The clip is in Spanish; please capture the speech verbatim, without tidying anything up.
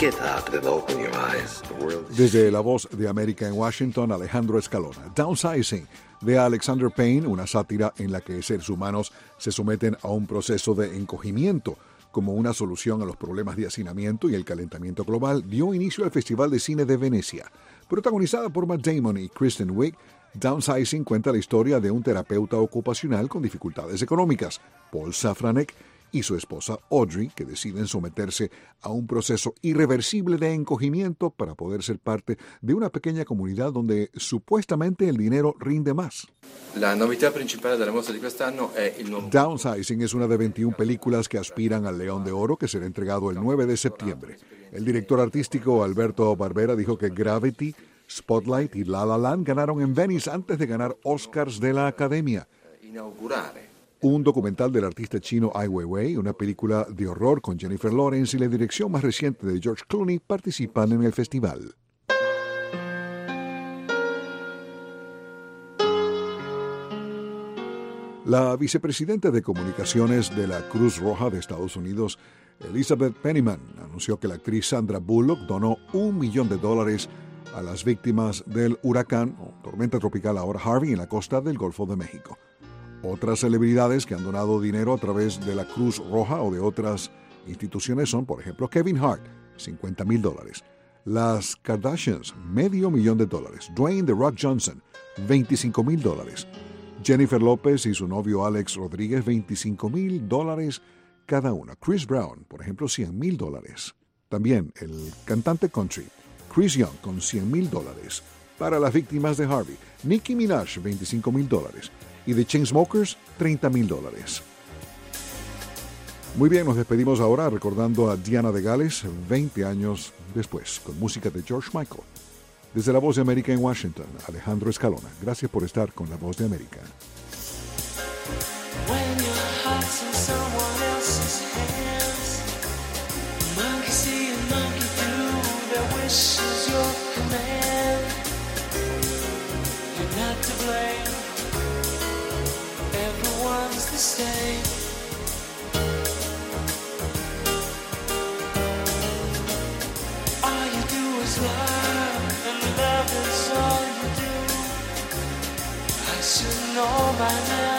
Get up and open your eyes. The world is... Desde La Voz de América en Washington, Alejandro Escalona. Downsizing, de Alexander Payne, una sátira en la que seres humanos se someten a un proceso de encogimiento como una solución a los problemas de hacinamiento y el calentamiento global, dio inicio al Festival de Cine de Venecia. Protagonizada por Matt Damon y Kristen Wiig, Downsizing cuenta la historia de un terapeuta ocupacional con dificultades económicas, Paul Safranek, y su esposa Audrey, que deciden someterse a un proceso irreversible de encogimiento para poder ser parte de una pequeña comunidad donde supuestamente el dinero rinde más. La novità principale della mostra di quest'anno è il nuovo... Downsizing es una de veintiuna películas que aspiran al León de Oro, que será entregado el nueve de septiembre. El director artístico Alberto Barbera dijo que Gravity, Spotlight y La La Land ganaron en Venice antes de ganar Oscars de la Academia. inaugurare. Un documental del artista chino Ai Weiwei, una película de horror con Jennifer Lawrence y la dirección más reciente de George Clooney participan en el festival. La vicepresidenta de Comunicaciones de la Cruz Roja de Estados Unidos, Elizabeth Pennyman, anunció que la actriz Sandra Bullock donó un millón de dólares a las víctimas del huracán o tormenta tropical ahora Harvey en la costa del Golfo de México. Otras celebridades que han donado dinero a través de la Cruz Roja o de otras instituciones son, por ejemplo, Kevin Hart, cincuenta mil dólares. Las Kardashians, medio millón de dólares. Dwayne The Rock Johnson, veinticinco mil dólares. Jennifer López y su novio Alex Rodríguez, veinticinco mil dólares cada uno. Chris Brown, por ejemplo, cien mil dólares. También el cantante country Chris Young con cien mil dólares. Para las víctimas de Harvey, Nicki Minaj, veinticinco mil dólares. Y The Chainsmokers, treinta mil dólares. Muy bien, nos despedimos ahora recordando a Diana de Gales veinte años después, con música de George Michael. Desde La Voz de América en Washington, Alejandro Escalona. Gracias por estar con La Voz de América. When your heart's in someone else's hands, monkey see and monkey do, their wish is your command. You're not to blame, everyone's the same. All you do is love, and love is all you do. I should know by now.